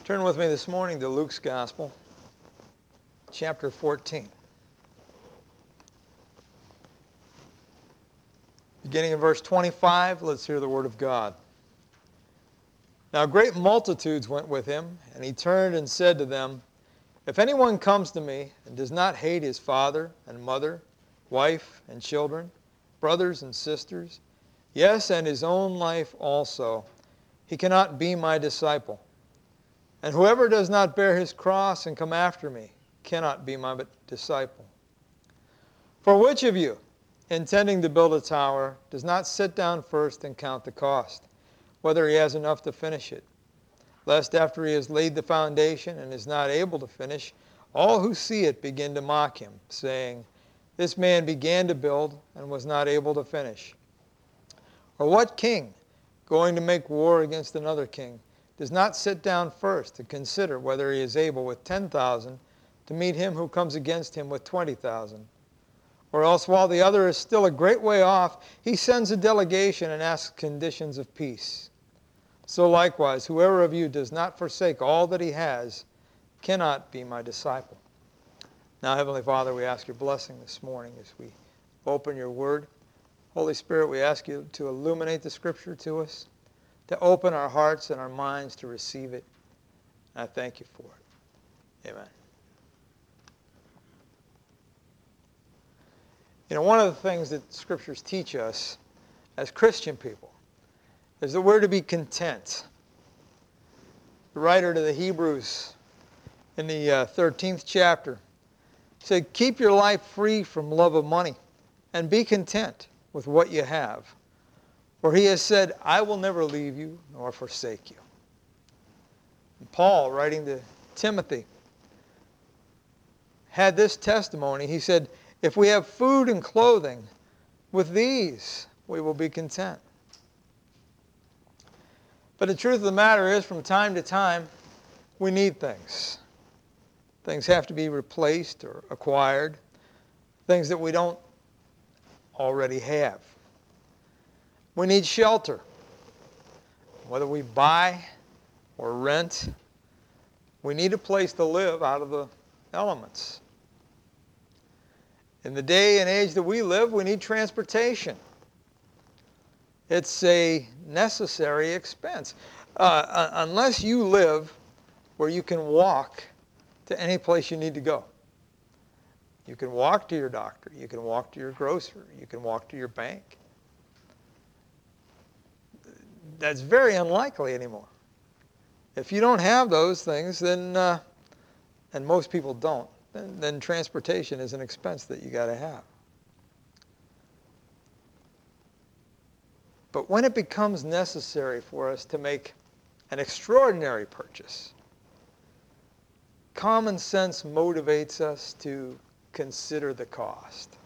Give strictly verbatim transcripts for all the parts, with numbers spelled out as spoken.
Turn with me this morning to Luke's Gospel, chapter fourteen. Beginning in verse twenty-five, let's hear the word of God. Now great multitudes went with him, and he turned and said to them, If anyone comes to me and does not hate his father and mother, wife and children, brothers and sisters, yes, and his own life also, he cannot be my disciple. And whoever does not bear his cross and come after me cannot be my disciple. For which of you, intending to build a tower, does not sit down first and count the cost, whether he has enough to finish it? Lest after he has laid the foundation and is not able to finish, all who see it begin to mock him, saying, This man began to build and was not able to finish. Or what king, going to make war against another king, does not sit down first to consider whether he is able with ten thousand to meet him who comes against him with twenty thousand? Or else while the other is still a great way off, he sends a delegation and asks conditions of peace. So likewise, whoever of you does not forsake all that he has cannot be my disciple. Now, Heavenly Father, we ask your blessing this morning as we open your word. Holy Spirit, we ask you to illuminate the Scripture to us, to open our hearts and our minds to receive it. And I thank you for it. Amen. You know, one of the things that Scriptures teach us as Christian people is that we're to be content. The writer to the Hebrews in the uh, thirteenth chapter said, Keep your life free from love of money and be content with what you have. For he has said, I will never leave you nor forsake you. And Paul, writing to Timothy, had this testimony. He said, If we have food and clothing, with these we will be content. But the truth of the matter is, from time to time, we need things. Things have to be replaced or acquired. Things that we don't already have. We need shelter. Whether we buy or rent, we need a place to live out of the elements. In the day and age that we live, we need transportation. It's a necessary expense. Uh, unless you live where you can walk to any place you need to go. You can walk to your doctor. You can walk to your grocer. You can walk to your bank. That's very unlikely anymore. If you don't have those things, then, uh, and most people don't, then, then transportation is an expense that you got to have. But when it becomes necessary for us to make an extraordinary purchase, common sense motivates us to consider the cost.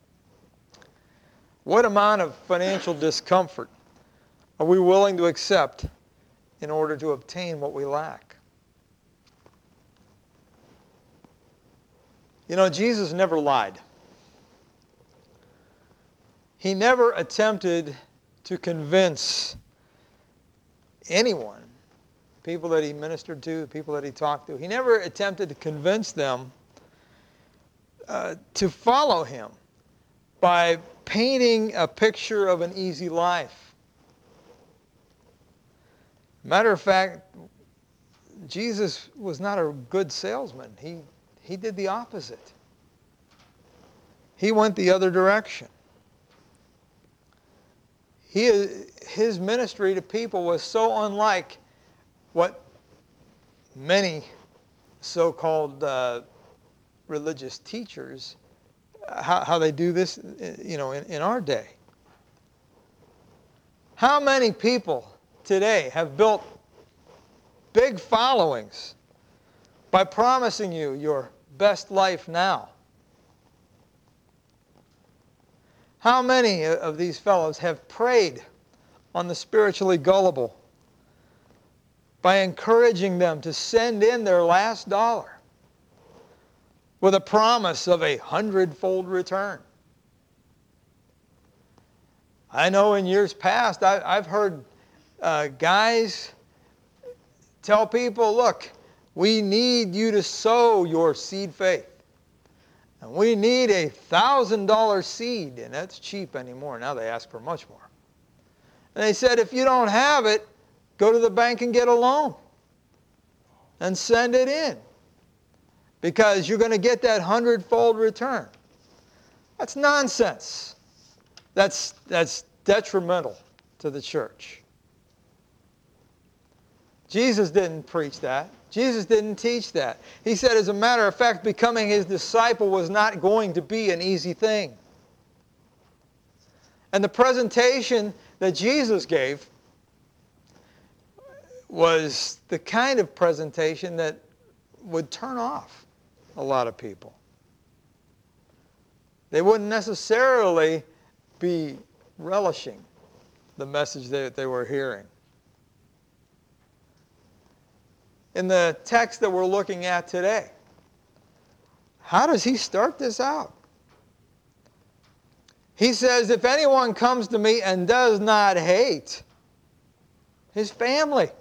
What amount of financial discomfort are we willing to accept in order to obtain what we lack? You know, Jesus never lied. He never attempted to convince anyone, people that he ministered to, people that he talked to, he never attempted to convince them uh, to follow him by painting a picture of an easy life. Matter of fact, Jesus was not a good salesman. He, he did the opposite. He went the other direction. He, his ministry to people was so unlike what many so-called uh, religious teachers, how, how they do this, you know, in, in our day. How many people today have built big followings by promising you your best life now? How many of these fellows have preyed on the spiritually gullible by encouraging them to send in their last dollar with a promise of a hundredfold return? I know in years past I, I've heard uh, guys tell people, look, we need you to sow your seed faith. And we need a one thousand dollar seed, and that's cheap anymore. Now they ask for much more. And they said, if you don't have it, go to the bank and get a loan and send it in, because you're going to get that hundredfold return. That's nonsense. That's, that's detrimental to the church. Jesus didn't preach that. Jesus didn't teach that. He said, as a matter of fact, becoming his disciple was not going to be an easy thing. And the presentation that Jesus gave was the kind of presentation that would turn off a lot of people. They wouldn't necessarily be relishing the message that they were hearing. In the text that we're looking at today, how does he start this out? He says, if anyone comes to me and does not hate his family.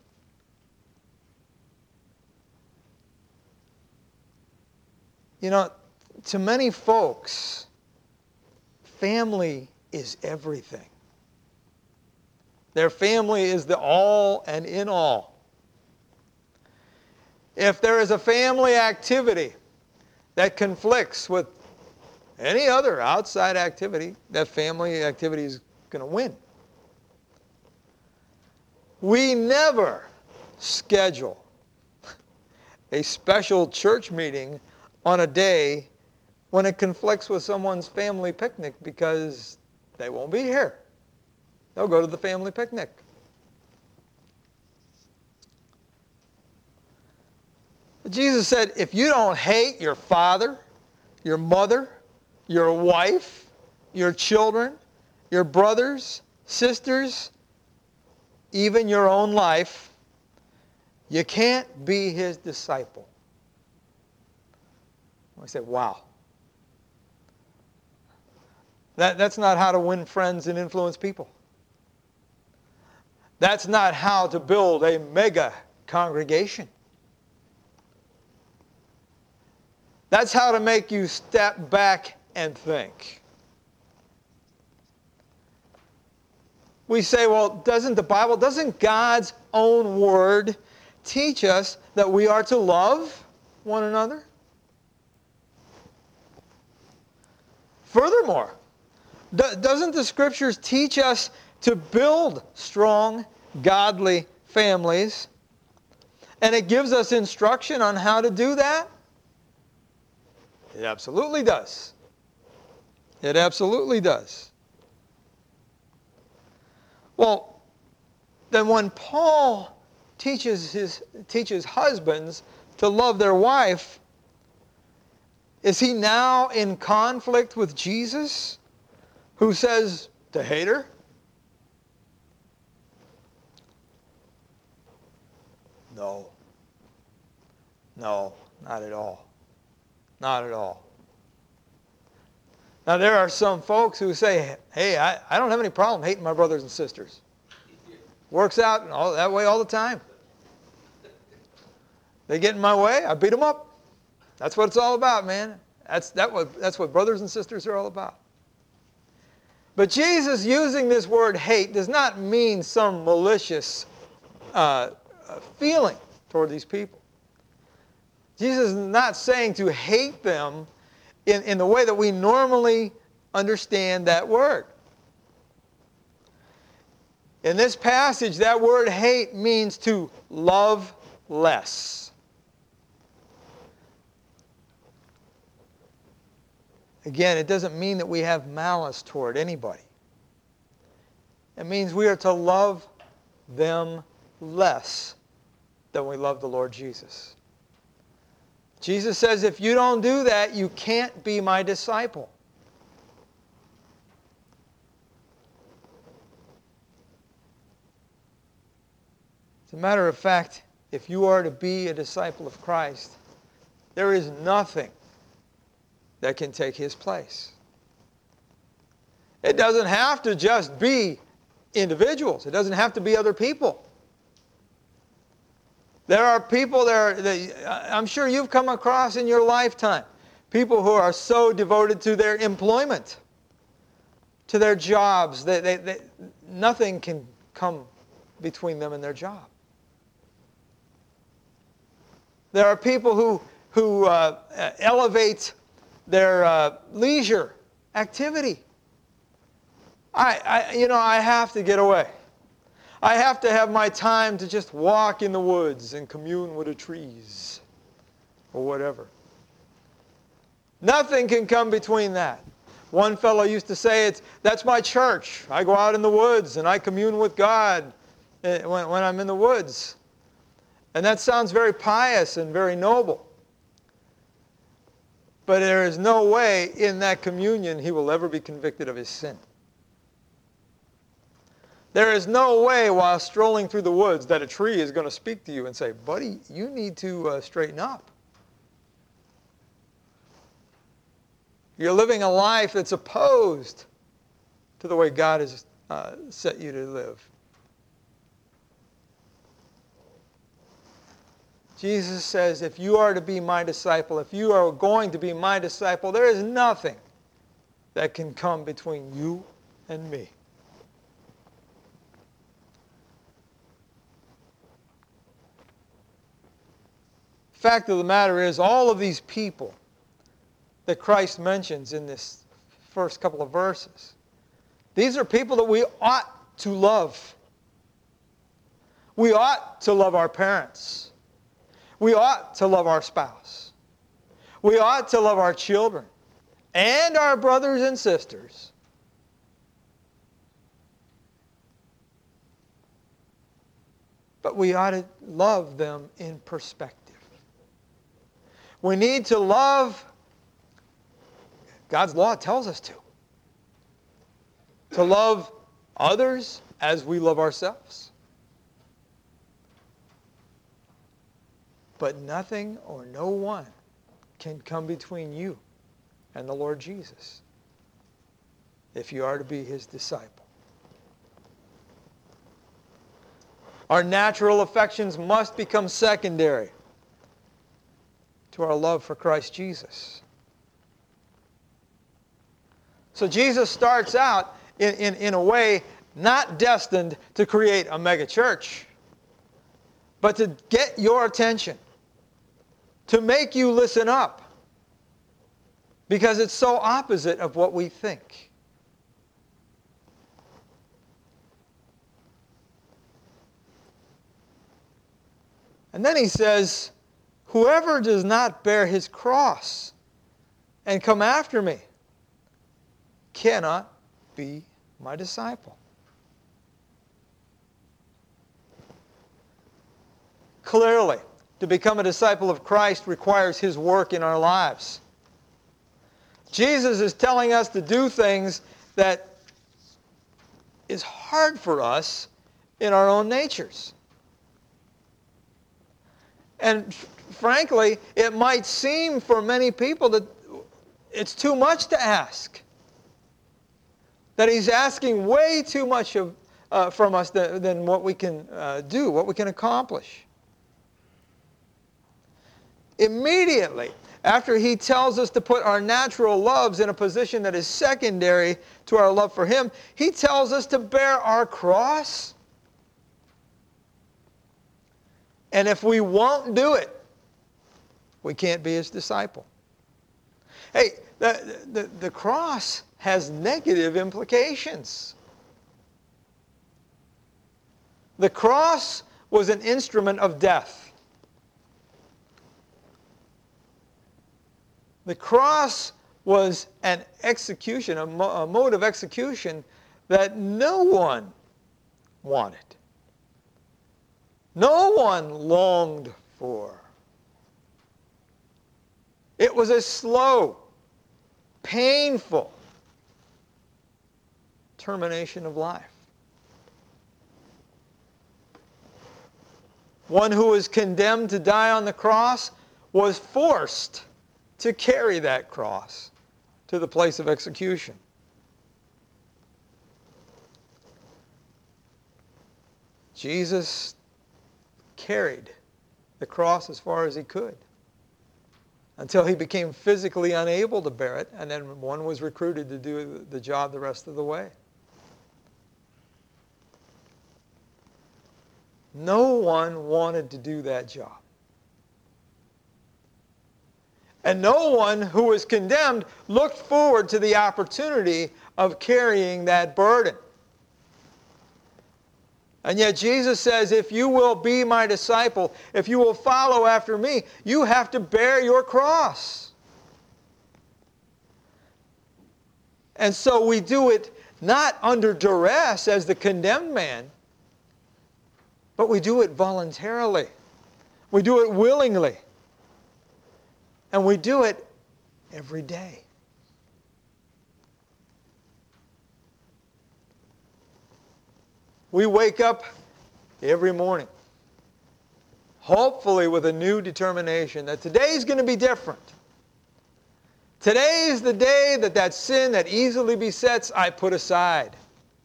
You know, to many folks, family is everything. Their family is the all and in all. If there is a family activity that conflicts with any other outside activity, that family activity is going to win. We never schedule a special church meeting on a day when it conflicts with someone's family picnic, because they won't be here. They'll go to the family picnic. Jesus said, if you don't hate your father, your mother, your wife, your children, your brothers, sisters, even your own life, you can't be his disciple. I say, wow. That, that's not how to win friends and influence people. That's not how to build a mega congregation. That's how to make you step back and think. We say, well, doesn't the Bible, doesn't God's own word teach us that we are to love one another? Furthermore, doesn't the Scriptures teach us to build strong, godly families? And it gives us instruction on how to do that? It absolutely does. It absolutely does. Well, then when Paul teaches his teaches husbands to love their wife, is he now in conflict with Jesus, who says to hate her? No. No, not at all. Not at all. Now, there are some folks who say, hey, I, I don't have any problem hating my brothers and sisters. Works out all, that way all the time. They get in my way, I beat them up. That's what it's all about, man. That's, that what, that's what brothers and sisters are all about. But Jesus using this word hate does not mean some malicious uh, feeling toward these people. Jesus is not saying to hate them in, in the way that we normally understand that word. In this passage, that word hate means to love less. Again, it doesn't mean that we have malice toward anybody. It means we are to love them less than we love the Lord Jesus. Jesus says, if you don't do that, you can't be my disciple. As a matter of fact, if you are to be a disciple of Christ, there is nothing that can take his place. It doesn't have to just be individuals. It doesn't have to be other people. There are people there that I'm sure you've come across in your lifetime. People who are so devoted to their employment, to their jobs. They, they, they, nothing can come between them and their job. There are people who, who uh, elevate their uh, leisure activity. I, I, you know, I have to get away. I have to have my time to just walk in the woods and commune with the trees or whatever. Nothing can come between that. One fellow used to say, "It's that's my church. I go out in the woods and I commune with God when, when I'm in the woods." And that sounds very pious and very noble. But there is no way in that communion he will ever be convicted of his sin. There is no way while strolling through the woods that a tree is going to speak to you and say, "Buddy, you need to uh, straighten up. You're living a life that's opposed to the way God has uh, set you to live." Jesus says, if you are to be my disciple, if you are going to be my disciple, there is nothing that can come between you and me. Fact of the matter is, all of these people that Christ mentions in this first couple of verses, these are people that we ought to love. We ought to love our parents. We ought to love our spouse. We ought to love our children and our brothers and sisters. But we ought to love them in perspective. We need to love, God's law tells us to. To love others as we love ourselves. But nothing or no one can come between you and the Lord Jesus if you are to be His disciple. Our natural affections must become secondary to our love for Christ Jesus. So Jesus starts out in, in, in a way not destined to create a mega church, but to get your attention, to make you listen up, because it's so opposite of what we think. And then he says, whoever does not bear his cross and come after me cannot be my disciple. Clearly, to become a disciple of Christ requires His work in our lives. Jesus is telling us to do things that is hard for us in our own natures. And frankly, it might seem for many people that it's too much to ask. That He's asking way too much of, uh, from us than, than what we can uh, do, what we can accomplish. Immediately after He tells us to put our natural loves in a position that is secondary to our love for Him, He tells us to bear our cross. And if we won't do it, we can't be His disciple. Hey, the, the, the cross has negative implications. The cross was an instrument of death. The cross was an execution, a, mo- a mode of execution that no one wanted. No one longed for. It was a slow, painful termination of life. One who was condemned to die on the cross was forced to carry that cross to the place of execution. Jesus carried the cross as far as he could, until he became physically unable to bear it, and then one was recruited to do the job the rest of the way. No one wanted to do that job. And no one who was condemned looked forward to the opportunity of carrying that burden. And yet Jesus says, if you will be my disciple, if you will follow after me, you have to bear your cross. And so we do it not under duress as the condemned man, but we do it voluntarily. We do it willingly. And we do it every day. We wake up every morning, hopefully with a new determination that today's going to be different. Today's the day that that sin that easily besets, I put aside.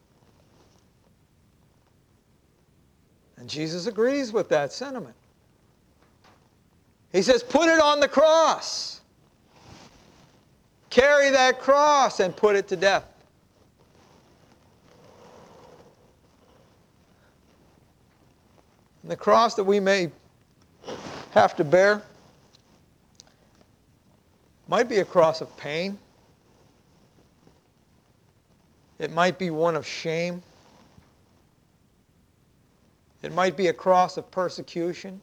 And Jesus agrees with that sentiment. He says, put it on the cross. Carry that cross and put it to death. And the cross that we may have to bear might be a cross of pain. It might be one of shame. It might be a cross of persecution.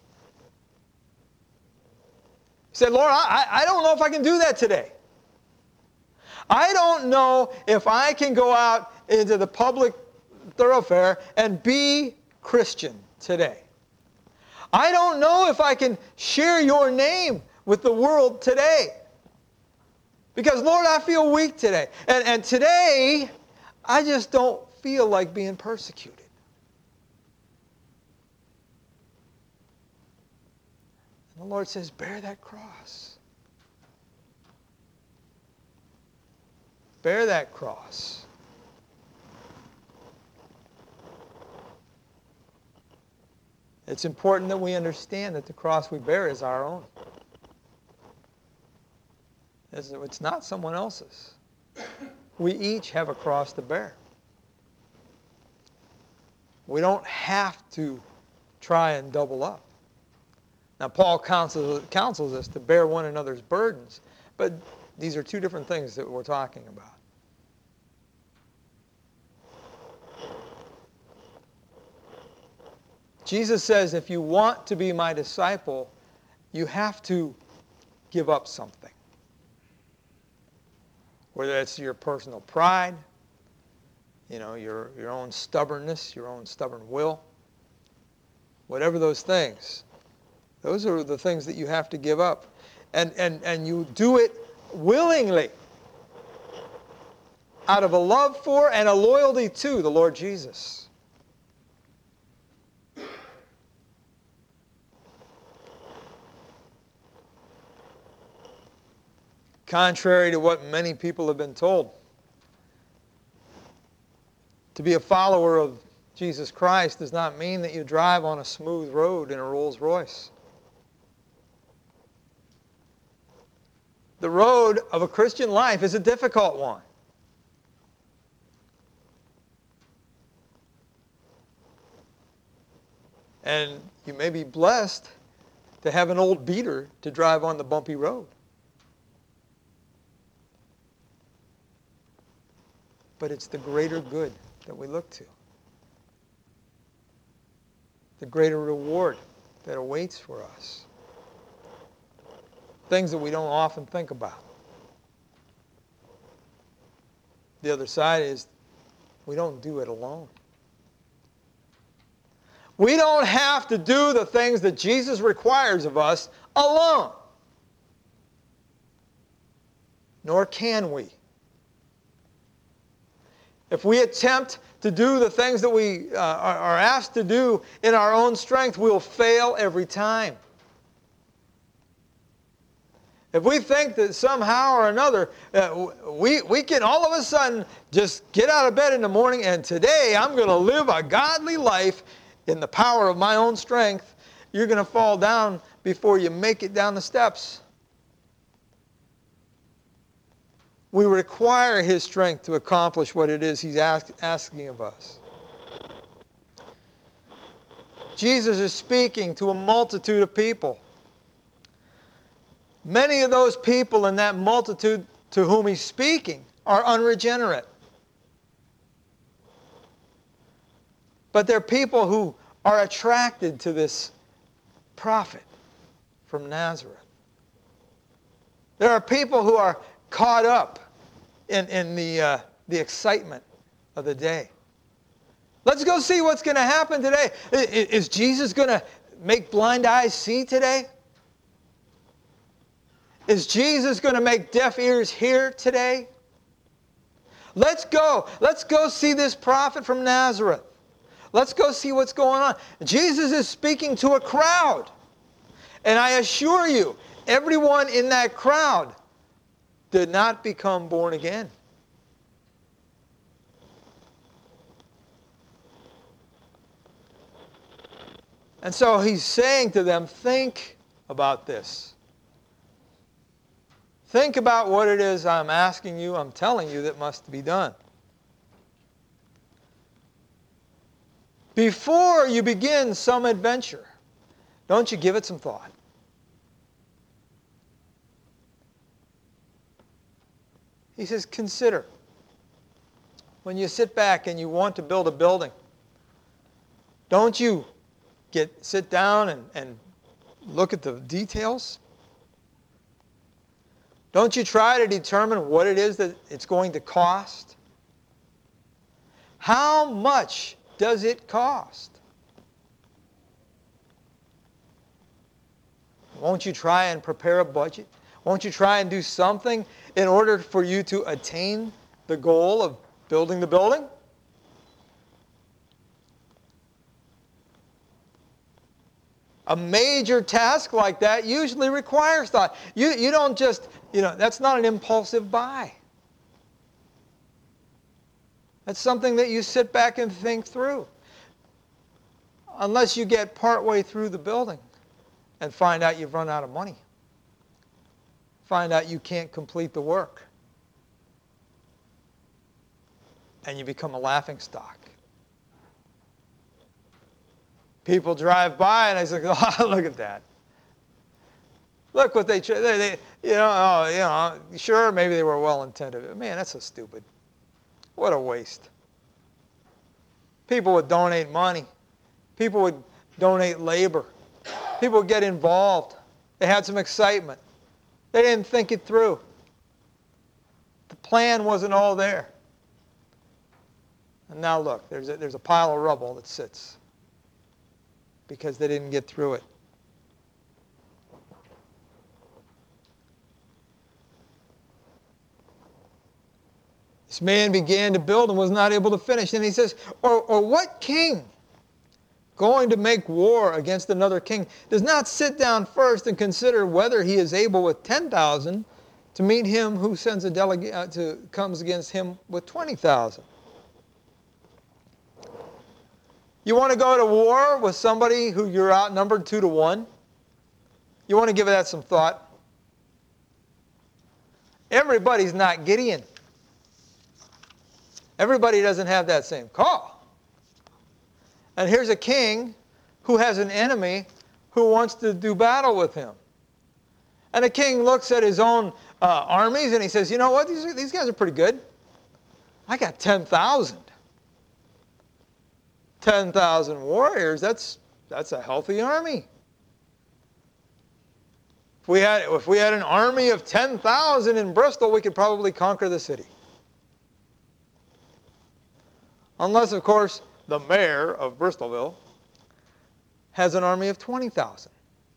He said, Lord, I, I don't know if I can do that today. I don't know if I can go out into the public thoroughfare and be Christian today. I don't know if I can share your name with the world today. Because, Lord, I feel weak today. And, and today, I just don't feel like being persecuted. And the Lord says, bear that cross. Bear that cross. It's important that we understand that the cross we bear is our own. It's not someone else's. We each have a cross to bear. We don't have to try and double up. Now, Paul counsels, counsels us to bear one another's burdens, but these are two different things that we're talking about. Jesus says, if you want to be my disciple, you have to give up something. Whether it's your personal pride, you know, your, your own stubbornness, your own stubborn will, whatever those things, those are the things that you have to give up. And, and, and you do it willingly, out of a love for and a loyalty to the Lord Jesus. Contrary to what many people have been told, to be a follower of Jesus Christ does not mean that you drive on a smooth road in a Rolls Royce. The road of a Christian life is a difficult one. And you may be blessed to have an old beater to drive on the bumpy road. But it's the greater good that we look to. The greater reward that awaits for us. Things that we don't often think about. The other side is we don't do it alone. We don't have to do the things that Jesus requires of us alone. Nor can we. If we attempt to do the things that we uh, are, are asked to do in our own strength, we'll fail every time. If we think that somehow or another, uh, we, we can all of a sudden just get out of bed in the morning and today I'm going to live a godly life in the power of my own strength, you're going to fall down before you make it down the steps. We require His strength to accomplish what it is He's ask, asking of us. Jesus is speaking to a multitude of people. Many of those people in that multitude to whom He's speaking are unregenerate. But they're people who are attracted to this prophet from Nazareth. There are people who are caught up in, in the, uh, the excitement of the day. Let's go see what's going to happen today. Is Jesus going to make blind eyes see today? Is Jesus going to make deaf ears hear today? Let's go. Let's go see this prophet from Nazareth. Let's go see what's going on. Jesus is speaking to a crowd. And I assure you, everyone in that crowd did not become born again. And so He's saying to them, think about this. Think about what it is I'm asking you, I'm telling you that must be done. Before you begin some adventure, don't you give it some thought. He says, consider. When you sit back and you want to build a building, don't you get sit down and, and look at the details? Don't you try to determine what it is that it's going to cost? How much does it cost? Won't you try and prepare a budget? Won't you try and do something in order for you to attain the goal of building the building? A major task like that usually requires thought. You, you don't just, you know, that's not an impulsive buy. That's something that you sit back and think through. Unless you get partway through the building and find out you've run out of money. Find out you can't complete the work. And you become a laughingstock. People drive by and I say, oh, look at that. Look what they, they, they you know, oh, you know, sure, maybe they were well-intended. Man, that's so stupid. What a waste. People would donate money. People would donate labor. People would get involved. They had some excitement. They didn't think it through. The plan wasn't all there. And now look, there's a, there's a pile of rubble that sits because they didn't get through it. This man began to build and was not able to finish. And he says, or, or what king going to make war against another king does not sit down first and consider whether he is able with ten thousand to meet him who sends a delegate uh, to comes against him with twenty thousand? You want to go to war with somebody who you're outnumbered two to one? You want to give that some thought? Everybody's not Gideon. Everybody doesn't have that same call. And here's a king who has an enemy who wants to do battle with him. And the king looks at his own uh, armies and he says, you know what, these, are, these guys are pretty good. I got ten thousand. ten thousand warriors, that's, that's a healthy army. If we, had, if we had an army of ten thousand in Bristol, we could probably conquer the city. Unless, of course, the mayor of Bristolville has an army of twenty thousand.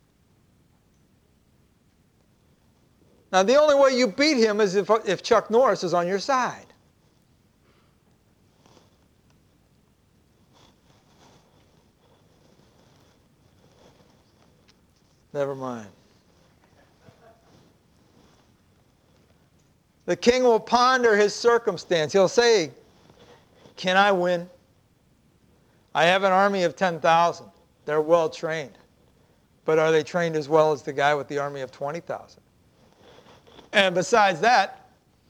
Now, the only way you beat him is if, if Chuck Norris is on your side. Never mind. The king will ponder his circumstance. He'll say, can I win? I have an army of ten thousand. They're well trained. But are they trained as well as the guy with the army of twenty thousand? And besides that,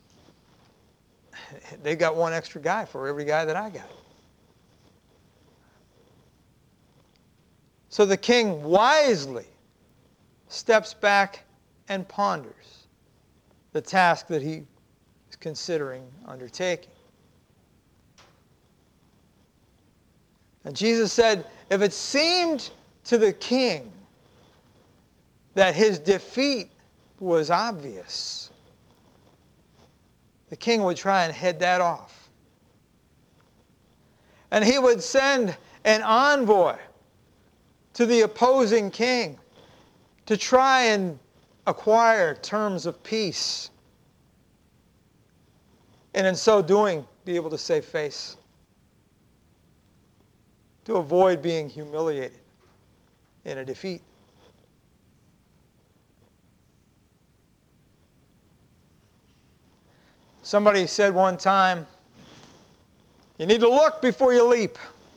they got one extra guy for every guy that I got. So the king wisely steps back and ponders the task that he is considering undertaking. And Jesus said, if it seemed to the king that his defeat was obvious, the king would try and head that off. And he would send an envoy to the opposing king to try and acquire terms of peace. And in so doing, be able to save face. To avoid being humiliated in a defeat. Somebody said one time, you need to look before you leap.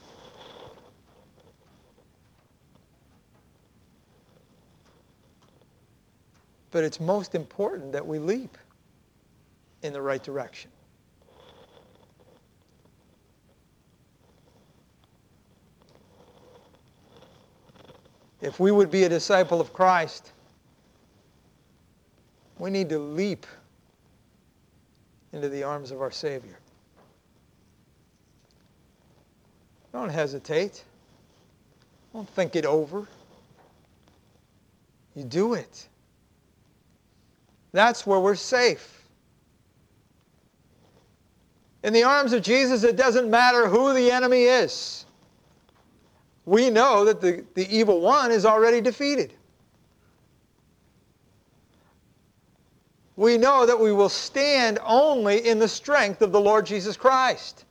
But it's most important that we leap in the right direction. If we would be a disciple of Christ, we need to leap into the arms of our Savior. Don't hesitate. Don't think it over. You do it. That's where we're safe. In the arms of Jesus, it doesn't matter who the enemy is. We know that the, the evil one is already defeated. We know that we will stand only in the strength of the Lord Jesus Christ.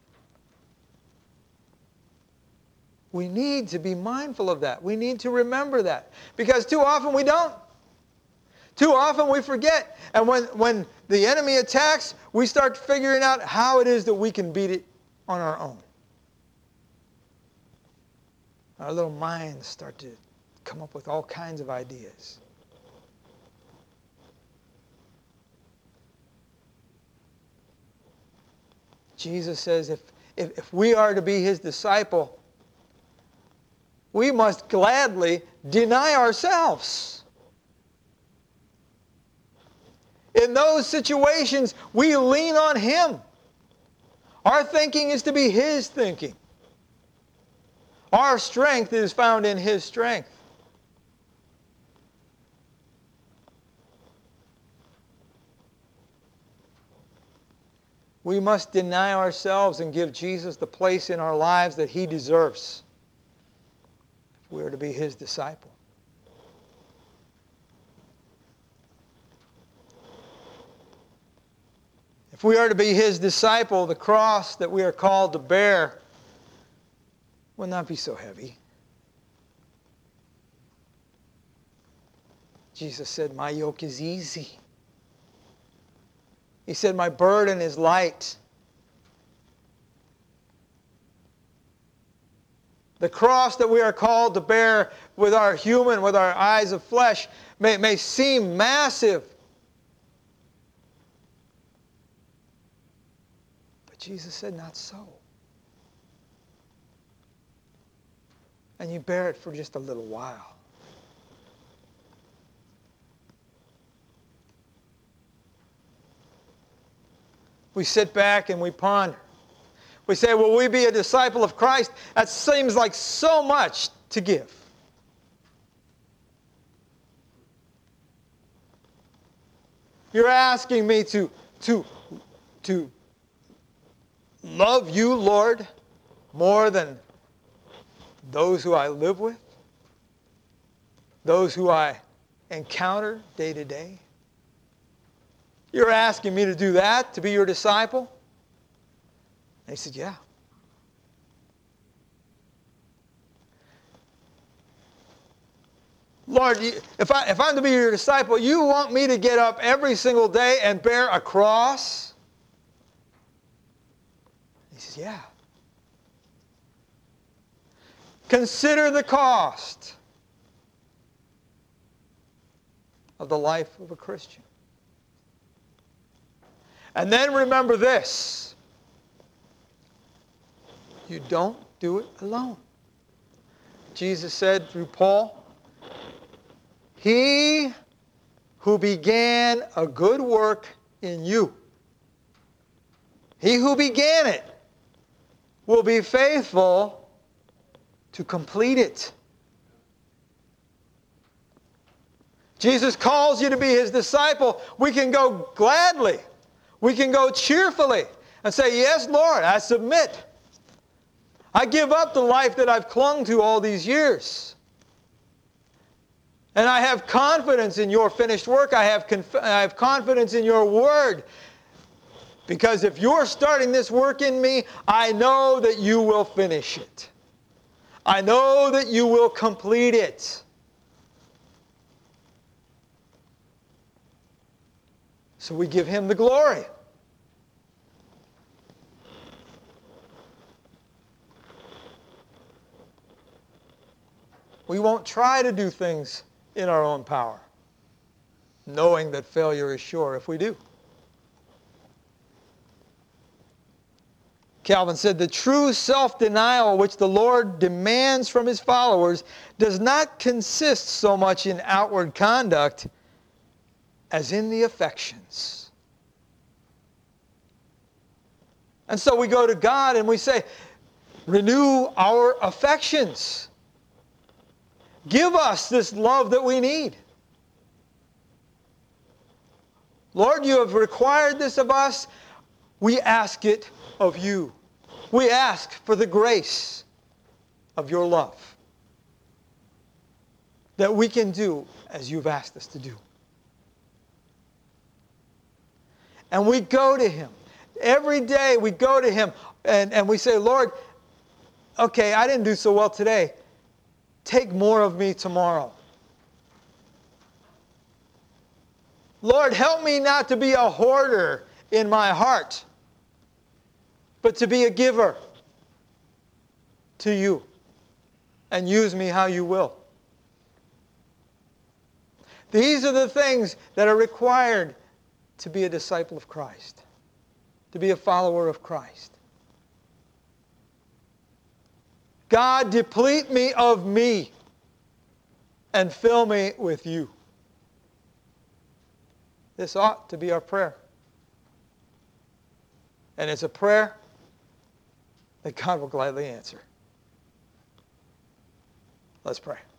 We need to be mindful of that. We need to remember that. Because too often we don't. Too often we forget. And when, when the enemy attacks, we start figuring out how it is that we can beat it on our own. Our little minds start to come up with all kinds of ideas. Jesus says if, if, if we are to be His disciple, we must gladly deny ourselves. In those situations, we lean on Him. Our thinking is to be His thinking. Our strength is found in His strength. We must deny ourselves and give Jesus the place in our lives that He deserves if we are to be His disciple. If we are to be His disciple, the cross that we are called to bear will not be so heavy. Jesus said, my yoke is easy. He said, my burden is light. The cross that we are called to bear with our human, with our eyes of flesh, may, may seem massive. But Jesus said, not so. And you bear it for just a little while. We sit back and we ponder. We say, will we be a disciple of Christ? That seems like so much to give. You're asking me to, to, to love you, Lord, more than those who I live with, those who I encounter day to day. You're asking me to do that, to be your disciple? And he said, yeah. Lord, if, I, if I'm to be your disciple, you want me to get up every single day and bear a cross? He says, yeah. Consider the cost. of the life of a Christian. And then remember this. You don't do it alone. Jesus said through Paul, He who began a good work in you, He who began it will be faithful to complete it. Jesus calls you to be His disciple. We can go gladly. We can go cheerfully and say, yes, Lord, I submit. I give up the life that I've clung to all these years. And I have confidence in your finished work. I have, conf- I have confidence in your word. Because if you're starting this work in me, I know that you will finish it. I know that you will complete it. So we give Him the glory. We won't try to do things in our own power, knowing that failure is sure if we do. Calvin said, the true self-denial which the Lord demands from His followers does not consist so much in outward conduct as in the affections. And so we go to God and we say, renew our affections. Give us this love that we need. Lord, you have required this of us. We ask it of you. We ask for the grace of your love that we can do as you've asked us to do. And we go to Him. Every day we go to Him and, and we say, Lord, okay, I didn't do so well today. Take more of me tomorrow. Lord, help me not to be a hoarder in my heart, but to be a giver to you, and use me how you will. These are the things that are required to be a disciple of Christ, to be a follower of Christ. God, deplete me of me and fill me with you. This ought to be our prayer. And it's a prayer that God will gladly answer. Let's pray.